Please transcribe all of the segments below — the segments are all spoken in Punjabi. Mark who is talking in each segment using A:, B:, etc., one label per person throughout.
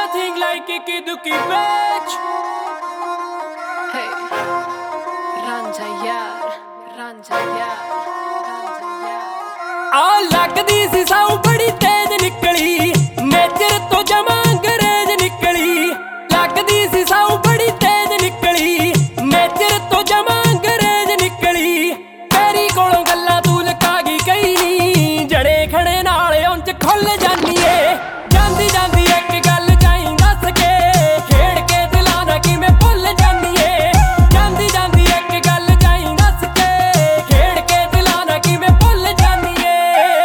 A: Nothing like Kiki Duki bitch.
B: Hey, Ranja yaar, Ranja yaar, Ranja yaar.
A: ਆ ਲੱਗਦੀ ਸੀ ਸਾਊ ਬੜੀ ਤੇਜ਼ ਨਿਕਲੀ, ਨੇਚਰ ਤੋਂ ਜਮਾਂ ਅੰਗਰੇਜ਼ ਨਿਕਲੀ। ਲੱਗਦੀ ਸੀ ਸਾਊ ਬੜੀ ਤੇਜ਼ ਨਿਕਲੀ, ਨੇਚਰ ਤੋਂ ਜਮਾਂ ਅੰਗਰੇਜ਼ ਨਿਕਲੀ। ਤੇਰੀ ਕੋਲੋਂ ਗੱਲਾਂ ਤੂੰ ਲੁਕਾ ਗਈ ਕਈ ਨੀ, ਜੜੇ ਖੜੇ ਨਾਲ ਉਂਝ ਖੁੱਲ ਜਾਨੀ ਏ। ਜਾਂਦੀ ਜਾਂਦੀ ਇੱਕ ਗੱਲ ਚਾਹੀਂ ਦੱਸ ਕੇ, ਖੇਡ ਕੇ ਦਿਲਾਂ ਦਾ ਕਿਵੇਂ ਭੁੱਲ ਜਾਨੀ ਏ। ਜਾਂਦੀ ਜਾਂਦੀ ਇੱਕ ਗੱਲ ਚਾਹੀਂ ਦੱਸ ਕੇ, ਖੇਡ ਕੇ ਦਿਲਾਂ ਦਾ ਕਿਵੇਂ ਭੁੱਲ ਜਾਨੀ ਏ।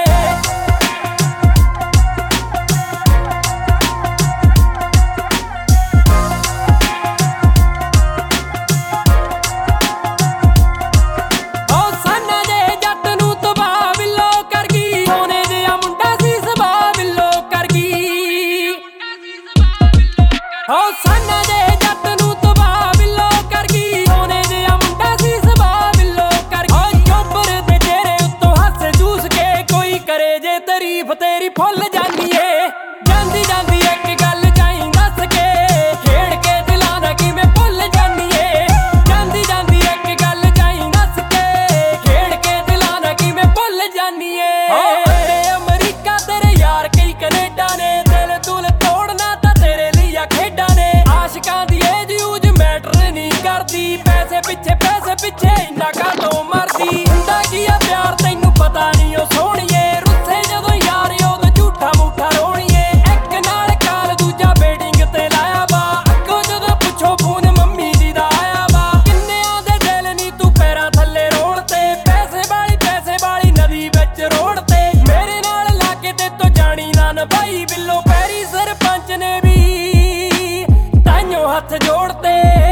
A: ਹੋ ਸਾਨਾ ਦੇ ਜੱਟ ਨੂੰ ਤਬਾਹ ਬਿੱਲੋ ਕਰ ਗਈ, ਸੋਨੇ ਜਿਹਾ ਮੁੰਡਾ ਸੀ ਸੁਭਾਅ ਬਿੱਲੋ ਕਰ ਗਈ। ਹੋ ਚੋਬਰ ਦੇ ਚਿਹਰੇ ਉੱਤੋਂ ਹਾਸੇ ਚੂਸ ਕੇ, ਕੋਈ ਕਰੇ ਜੇ ਤਾਰੀਫ ਤੇਰੀ ਫੁੱਲ ਜਾਨੀ ਏ। ਜਾਂਦੀ ਜਾਂਦੀ ਇੱਕ ਗੱਲ ਚਾਹੀਂ ਦੱਸ ਕੇ, ਖੇਡ ਕੇ ਦਿਲਾਂ ਦਾ ਕਿਵੇਂ ਭੁੱਲ ਜਾਨੀ ਏ। ਜਾਂਦੀ ਜਾਂਦੀ ਇੱਕ ਗੱਲ ਚਾਹੀਂ ਦੱਸ ਕੇ, ਖੇਡ ਕੇ ਦਿਲਾਂ ਦਾ ਕਿਵੇਂ ਭੁੱਲ ਜਾਨੀ ਏ। ਤੇਰੇ ਅਮਰੀਕਾ ਤੇਰੇ ਯਾਰ ਕਈ ਕੈਨੇਡਾ ਨੇ, ਦਿਲ ਦੁਲ ਤੋੜਨਾ ਤਾਂ ਤੇਰੇ ਲਈ ਆ ਖੇਡਾਂ ਨੇ। ਆਸ਼ਿਕਾਂ ਦੀ ਏਜ ਯੂਜ ਮੈਟਰ ਨਹੀਂ ਕਰਦੀ, ਪੈਸੇ ਪਿੱਛੇ ਇੰਨਾ ਕਾਹਤੋਂ ਮਰਦੀ। ਹੁੰਦਾ ਕੀ ਆ ਪਿਆਰ ਤੈਨੂੰ ਪਤਾ ਨਹੀਂ ਓ ਸੋਹਣੀਏ, ਰੁੱਸੇ ਜਦੋਂ ਯਾਰ ਉਦੋਂ ਝੂਠਾ ਮੂਠਾ ਰੋਣੀਏ। ਇੱਕ ਨਾਲ ਕਾਲ ਦੂਜਾ ਵੇਟਿੰਗ ਤੇ ਲਾਇਆ ਵਾ, ਅੱਗੋਂ ਜਦੋਂ ਪੁੱਛੋ ਫੋਨ ਮੰਮੀ ਜੀ ਦਾ ਆਇਆ ਵਾ। ਕਿੰਨਿਆਂ ਦੇ ਦਿਲ ਨੀ ਤੂੰ ਪੈਰਾਂ ਥੱਲੇ ਰੋੜ ਤੇ, ਪੈਸੇ ਵਾਲੀ ਨਦੀ ਵਿੱਚ ਰੋੜ ਤੇ। ਮੇਰੇ ਨਾਲ ਲਾ ਕੇ ਤੇ ਤੋਂ ਜਾਣੀ ਨਾ ਨਭਾਈ ਬਿੱਲੋ, ਪੈਰੀ ਸਰਪੰਚ ਨੇ ਵੀ ਤਾਈਓ ਹੱਥ ਜੋੜਤੇ,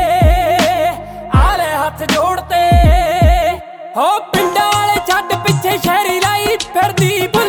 A: ਆਲੇ ਹੱਥ ਜੋੜਤੇ। ਹੋ ਪਿੰਡਾਂ ਵਾਲੇ ਛੱਡ ਪਿੱਛੇ ਸ਼ਹਿਰੀ ਲਾਈ ਫਿਰਦੀ।